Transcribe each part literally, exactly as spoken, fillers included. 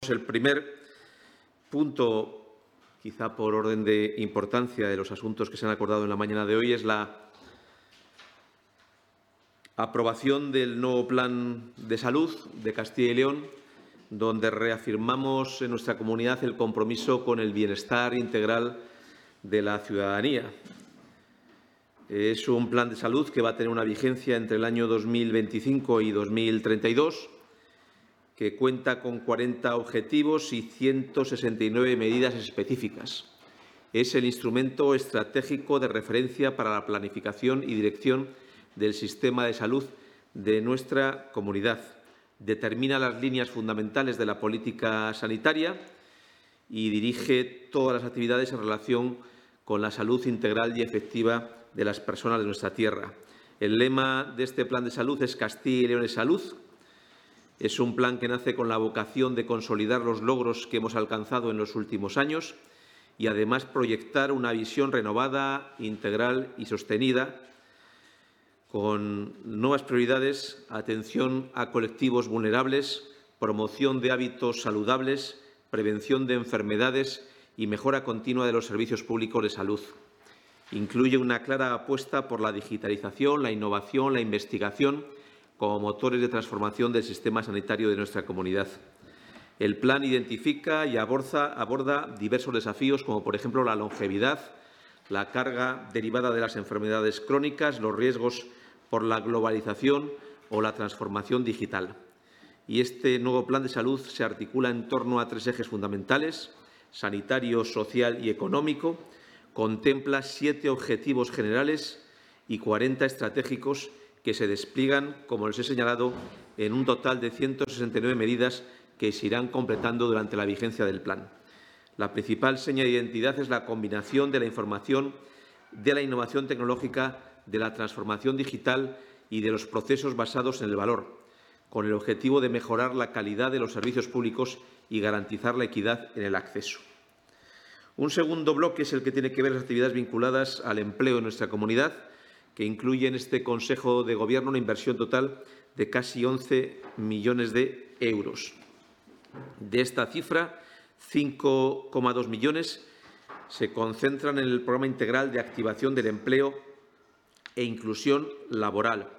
Pues el primer punto, quizá por orden de importancia de los asuntos que se han acordado en la mañana de hoy, es la aprobación del nuevo Plan de Salud de Castilla y León, donde reafirmamos en nuestra comunidad el compromiso con el bienestar integral de la ciudadanía. Es un plan de salud que va a tener una vigencia entre el año dos mil veinticinco y dos mil treinta y dos, que cuenta con cuarenta objetivos y ciento sesenta y nueve medidas específicas. Es el instrumento estratégico de referencia para la planificación y dirección del sistema de salud de nuestra comunidad. Determina las líneas fundamentales de la política sanitaria y dirige todas las actividades en relación con la salud integral y efectiva de las personas de nuestra tierra. El lema de este plan de salud es Castilla y León es salud. Es un plan que nace con la vocación de consolidar los logros que hemos alcanzado en los últimos años y, además, proyectar una visión renovada, integral y sostenida con nuevas prioridades, atención a colectivos vulnerables, promoción de hábitos saludables, prevención de enfermedades y mejora continua de los servicios públicos de salud. Incluye una clara apuesta por la digitalización, la innovación, la investigación como motores de transformación del sistema sanitario de nuestra comunidad. El plan identifica y aborda, aborda diversos desafíos, como por ejemplo la longevidad, la carga derivada de las enfermedades crónicas, los riesgos por la globalización o la transformación digital. Y este nuevo plan de salud se articula en torno a tres ejes fundamentales: sanitario, social y económico. Contempla siete objetivos generales y cuarenta estratégicos que se despliegan, como les he señalado, en un total de ciento sesenta y nueve medidas que se irán completando durante la vigencia del plan. La principal seña de identidad es la combinación de la información, de la innovación tecnológica, de la transformación digital y de los procesos basados en el valor, con el objetivo de mejorar la calidad de los servicios públicos y garantizar la equidad en el acceso. Un segundo bloque es el que tiene que ver con las actividades vinculadas al empleo en nuestra comunidad, que incluye en este Consejo de Gobierno una inversión total de casi once millones de euros. De esta cifra, cinco coma dos millones se concentran en el Programa Integral de Activación del Empleo e Inclusión Laboral.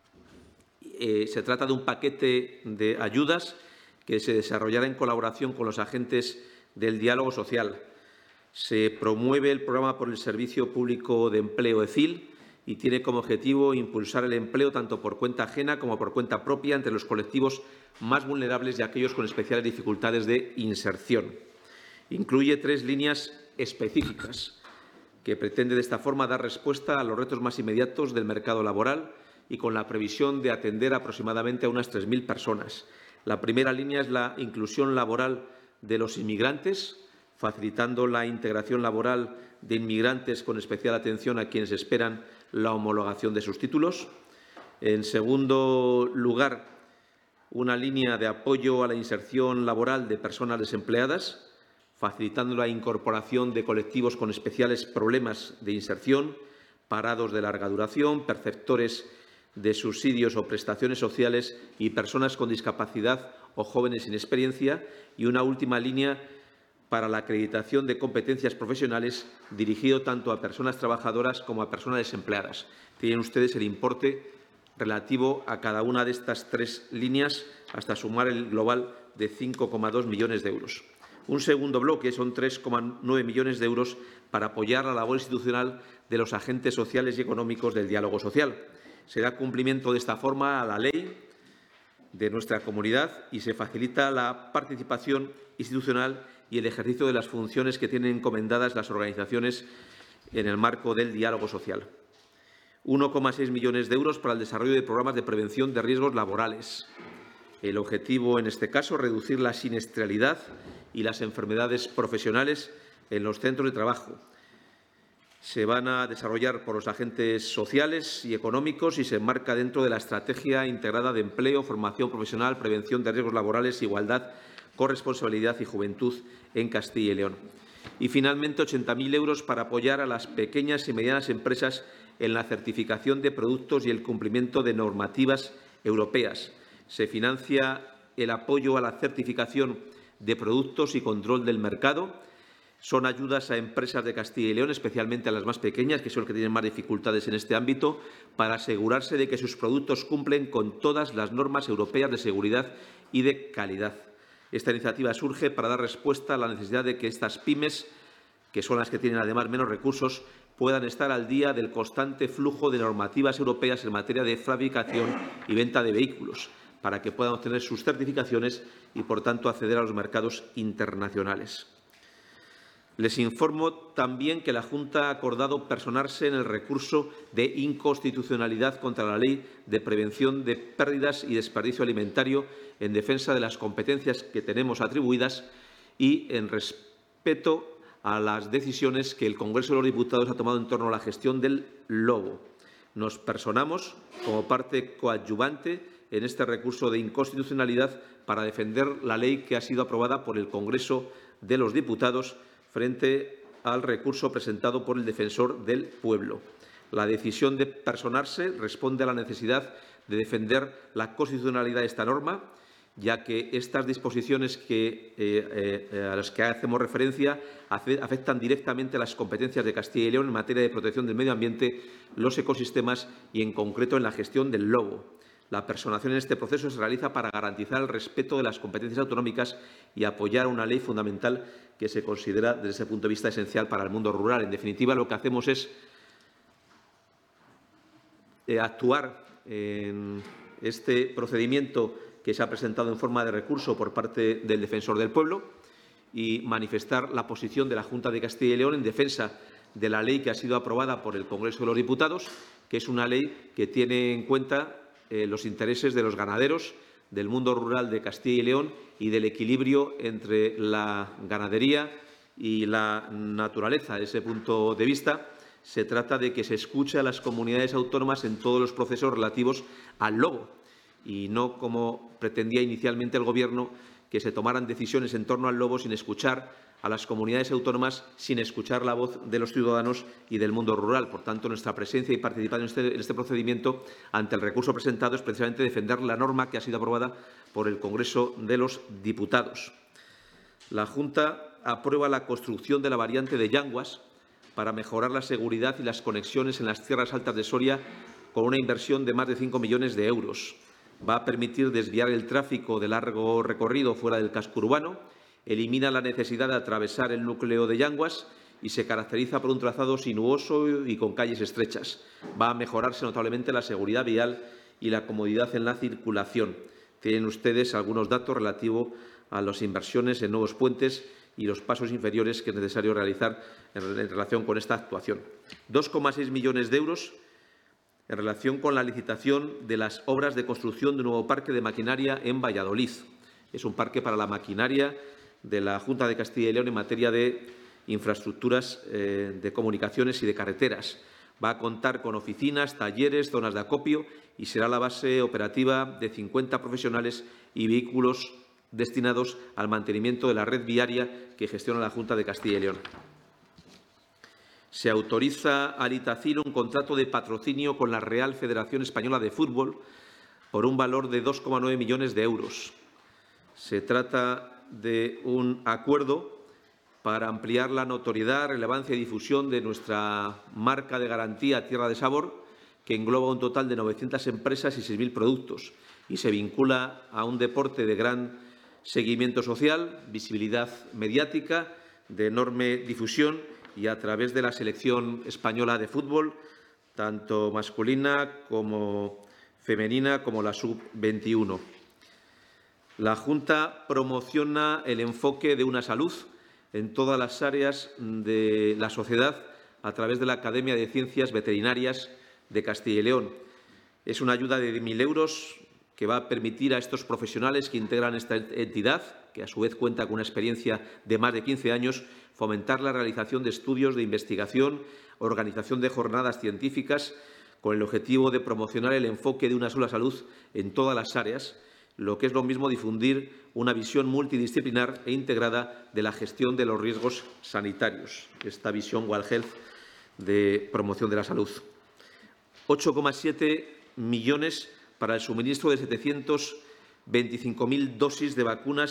Eh, se trata de un paquete de ayudas que se desarrollará en colaboración con los agentes del diálogo social. Se promueve el programa por el Servicio Público de Empleo E F I L y tiene como objetivo impulsar el empleo tanto por cuenta ajena como por cuenta propia entre los colectivos más vulnerables y aquellos con especiales dificultades de inserción. Incluye tres líneas específicas que pretende de esta forma dar respuesta a los retos más inmediatos del mercado laboral y con la previsión de atender aproximadamente a unas tres mil personas. La primera línea es la inclusión laboral de los inmigrantes, facilitando la integración laboral de inmigrantes con especial atención a quienes esperan la homologación de sus títulos. En segundo lugar, una línea de apoyo a la inserción laboral de personas desempleadas, facilitando la incorporación de colectivos con especiales problemas de inserción, parados de larga duración, perceptores de subsidios o prestaciones sociales y personas con discapacidad o jóvenes sin experiencia. Y una última línea para la acreditación de competencias profesionales dirigido tanto a personas trabajadoras como a personas desempleadas. Tienen ustedes el importe relativo a cada una de estas tres líneas hasta sumar el global de cinco coma dos millones de euros. Un segundo bloque son tres coma nueve millones de euros para apoyar la labor institucional de los agentes sociales y económicos del diálogo social. Se da cumplimiento de esta forma a la ley de nuestra comunidad y se facilita la participación institucional y el ejercicio de las funciones que tienen encomendadas las organizaciones en el marco del diálogo social. uno coma seis millones de euros para el desarrollo de programas de prevención de riesgos laborales. El objetivo, en este caso, reducir la siniestralidad y las enfermedades profesionales en los centros de trabajo. Se van a desarrollar por los agentes sociales y económicos y se enmarca dentro de la Estrategia Integrada de Empleo, Formación Profesional, Prevención de Riesgos Laborales, Igualdad, Corresponsabilidad y Juventud en Castilla y León. Y, finalmente, ochenta mil euros para apoyar a las pequeñas y medianas empresas en la certificación de productos y el cumplimiento de normativas europeas. Se financia el apoyo a la certificación de productos y control del mercado. Son ayudas a empresas de Castilla y León, especialmente a las más pequeñas, que son las que tienen más dificultades en este ámbito, para asegurarse de que sus productos cumplen con todas las normas europeas de seguridad y de calidad. Esta iniciativa surge para dar respuesta a la necesidad de que estas pymes, que son las que tienen además menos recursos, puedan estar al día del constante flujo de normativas europeas en materia de fabricación y venta de vehículos, para que puedan obtener sus certificaciones y, por tanto, acceder a los mercados internacionales. Les informo también que la Junta ha acordado personarse en el recurso de inconstitucionalidad contra la Ley de Prevención de Pérdidas y Desperdicio Alimentario en defensa de las competencias que tenemos atribuidas y en respeto a las decisiones que el Congreso de los Diputados ha tomado en torno a la gestión del lobo. Nos personamos como parte coadyuvante en este recurso de inconstitucionalidad para defender la ley que ha sido aprobada por el Congreso de los Diputados frente al recurso presentado por el Defensor del Pueblo. La decisión de personarse responde a la necesidad de defender la constitucionalidad de esta norma, ya que estas disposiciones que, eh, eh, a las que hacemos referencia afectan directamente a las competencias de Castilla y León en materia de protección del medio ambiente, los ecosistemas y, en concreto, en la gestión del lobo. La personación en este proceso se realiza para garantizar el respeto de las competencias autonómicas y apoyar una ley fundamental que se considera, desde ese punto de vista, esencial para el mundo rural. En definitiva, lo que hacemos es eh, actuar en este procedimiento que se ha presentado en forma de recurso por parte del Defensor del Pueblo y manifestar la posición de la Junta de Castilla y León en defensa de la ley que ha sido aprobada por el Congreso de los Diputados, que es una ley que tiene en cuenta eh, los intereses de los ganaderos, del mundo rural de Castilla y León y del equilibrio entre la ganadería y la naturaleza. Desde ese punto de vista, se trata de que se escuche a las comunidades autónomas en todos los procesos relativos al lobo y no, como pretendía inicialmente el Gobierno, que se tomaran decisiones en torno al lobo sin escuchar a las comunidades autónomas, sin escuchar la voz de los ciudadanos y del mundo rural. Por tanto, nuestra presencia y participación en este, en este procedimiento ante el recurso presentado es precisamente defender la norma que ha sido aprobada por el Congreso de los Diputados. La Junta aprueba la construcción de la variante de Llanguas para mejorar la seguridad y las conexiones en las tierras altas de Soria con una inversión de más de cinco millones de euros. Va a permitir desviar el tráfico de largo recorrido fuera del casco urbano, elimina la necesidad de atravesar el núcleo de Llanguas y se caracteriza por un trazado sinuoso y con calles estrechas. Va a mejorarse notablemente la seguridad vial y la comodidad en la circulación. Tienen ustedes algunos datos relativos a las inversiones en nuevos puentes y los pasos inferiores que es necesario realizar en relación con esta actuación. dos coma seis millones de euros en relación con la licitación de las obras de construcción de un nuevo parque de maquinaria en Valladolid. Es un parque para la maquinaria de la Junta de Castilla y León en materia de infraestructuras eh, de comunicaciones y de carreteras. Va a contar con oficinas, talleres, zonas de acopio y será la base operativa de cincuenta profesionales y vehículos destinados al mantenimiento de la red viaria que gestiona la Junta de Castilla y León. Se autoriza al Itacil un contrato de patrocinio con la Real Federación Española de Fútbol por un valor de dos coma nueve millones de euros. Se trata de un acuerdo para ampliar la notoriedad, relevancia y difusión de nuestra marca de garantía Tierra de Sabor, que engloba un total de novecientas empresas y seis mil productos y se vincula a un deporte de gran seguimiento social, visibilidad mediática, de enorme difusión y a través de la selección española de fútbol, tanto masculina como femenina, como la sub veintiuno. La Junta promociona el enfoque de una salud en todas las áreas de la sociedad a través de la Academia de Ciencias Veterinarias de Castilla y León. Es una ayuda de mil euros que va a permitir a estos profesionales que integran esta entidad, que a su vez cuenta con una experiencia de más de quince años, fomentar la realización de estudios de investigación, organización de jornadas científicas, con el objetivo de promocionar el enfoque de una sola salud en todas las áreas, lo que es lo mismo difundir una visión multidisciplinar e integrada de la gestión de los riesgos sanitarios, esta visión One Health de promoción de la salud. ocho coma siete millones para el suministro de setecientas veinticinco mil dosis de vacunas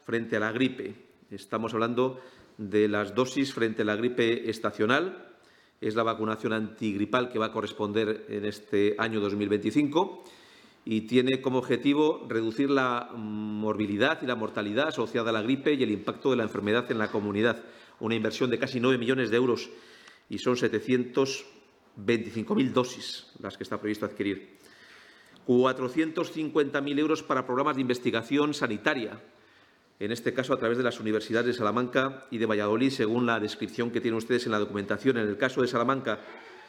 frente a la gripe. Estamos hablando de las dosis frente a la gripe estacional. Es la vacunación antigripal que va a corresponder en este año dos mil veinticinco y tiene como objetivo reducir la morbilidad y la mortalidad asociada a la gripe y el impacto de la enfermedad en la comunidad. Una inversión de casi nueve millones de euros y son setecientas veinticinco mil dosis las que está previsto adquirir. cuatrocientos cincuenta mil euros para programas de investigación sanitaria, en este caso a través de las universidades de Salamanca y de Valladolid, según la descripción que tienen ustedes en la documentación. En el caso de Salamanca,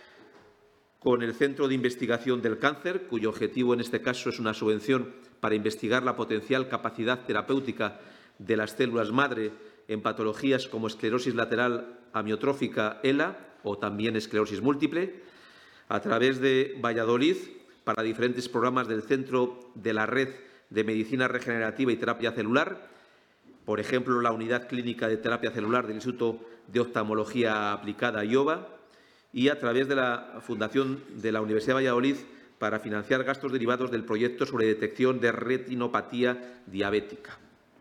con el Centro de Investigación del Cáncer, cuyo objetivo en este caso es una subvención para investigar la potencial capacidad terapéutica de las células madre en patologías como esclerosis lateral amiotrófica ELA o también esclerosis múltiple. A través de Valladolid, para diferentes programas del Centro de la Red de Medicina Regenerativa y Terapia Celular, por ejemplo, la Unidad Clínica de Terapia Celular del Instituto de Oftalmología Aplicada I O B A, y a través de la Fundación de la Universidad de Valladolid para financiar gastos derivados del proyecto sobre detección de retinopatía diabética.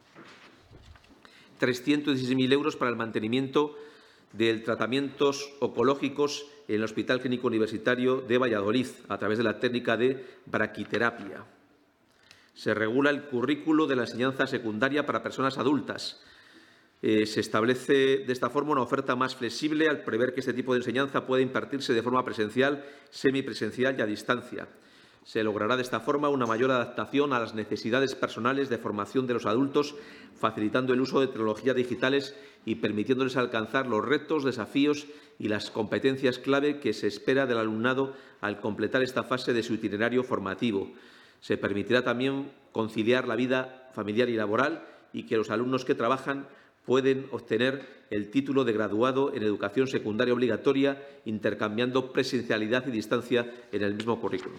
trescientos dieciséis mil euros para el mantenimiento de tratamientos oncológicos en el Hospital Clínico Universitario de Valladolid, a través de la técnica de braquiterapia. Se regula el currículo de la enseñanza secundaria para personas adultas. Eh, se establece de esta forma una oferta más flexible al prever que este tipo de enseñanza puede impartirse de forma presencial, semipresencial y a distancia. Se logrará de esta forma una mayor adaptación a las necesidades personales de formación de los adultos, facilitando el uso de tecnologías digitales y permitiéndoles alcanzar los retos, desafíos y las competencias clave que se espera del alumnado al completar esta fase de su itinerario formativo. Se permitirá también conciliar la vida familiar y laboral y que los alumnos que trabajan pueden obtener el título de graduado en educación secundaria obligatoria, intercambiando presencialidad y distancia en el mismo currículum.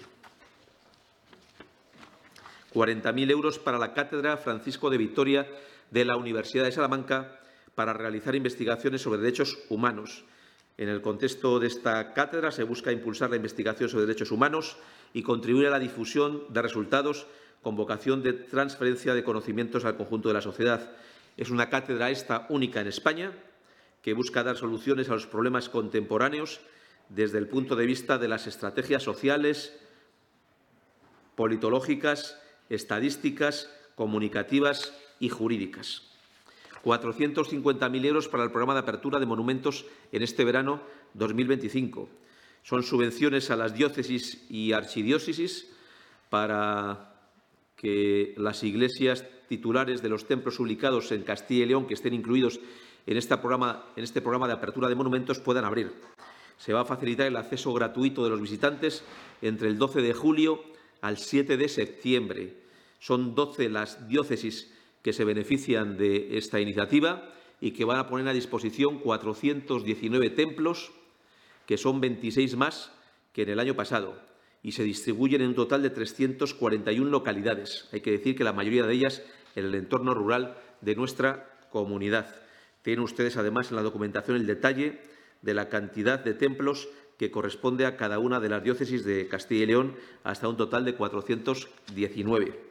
cuarenta mil euros para la Cátedra Francisco de Vitoria de la Universidad de Salamanca para realizar investigaciones sobre derechos humanos. En el contexto de esta cátedra se busca impulsar la investigación sobre derechos humanos y contribuir a la difusión de resultados con vocación de transferencia de conocimientos al conjunto de la sociedad. Es una cátedra esta única en España que busca dar soluciones a los problemas contemporáneos desde el punto de vista de las estrategias sociales, politológicas, estadísticas, comunicativas y jurídicas. cuatrocientos cincuenta mil euros para el programa de apertura de monumentos en este verano dos mil veinticinco. Son subvenciones a las diócesis y archidiócesis para que las iglesias titulares de los templos ubicados en Castilla y León que estén incluidos en este programa, en este programa de apertura de monumentos puedan abrir. Se va a facilitar el acceso gratuito de los visitantes entre el doce de julio al siete de septiembre. Son doce las diócesis que se benefician de esta iniciativa y que van a poner a disposición cuatrocientos diecinueve templos, que son veintiséis más que en el año pasado, y se distribuyen en un total de trescientas cuarenta y una localidades. Hay que decir que la mayoría de ellas en el entorno rural de nuestra comunidad. Tienen ustedes, además, en la documentación el detalle de la cantidad de templos que corresponde a cada una de las diócesis de Castilla y León, hasta un total de cuatrocientos diecinueve.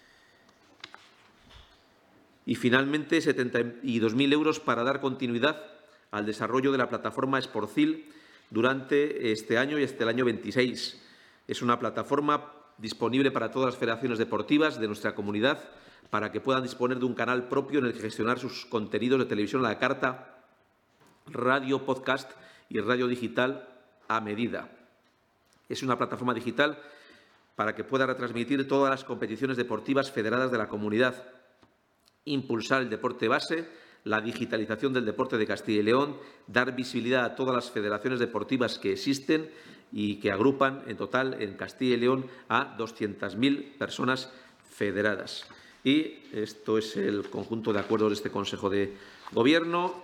Y, finalmente, setenta y dos mil euros para dar continuidad al desarrollo de la plataforma Sportcil durante este año y hasta el año veintiséis. Es una plataforma disponible para todas las federaciones deportivas de nuestra comunidad para que puedan disponer de un canal propio en el que gestionar sus contenidos de televisión a la carta, radio, podcast y radio digital a medida. Es una plataforma digital para que pueda retransmitir todas las competiciones deportivas federadas de la comunidad, impulsar el deporte base, la digitalización del deporte de Castilla y León, dar visibilidad a todas las federaciones deportivas que existen y que agrupan en total en Castilla y León a doscientas mil personas federadas. Y esto es el conjunto de acuerdos de este Consejo de Gobierno.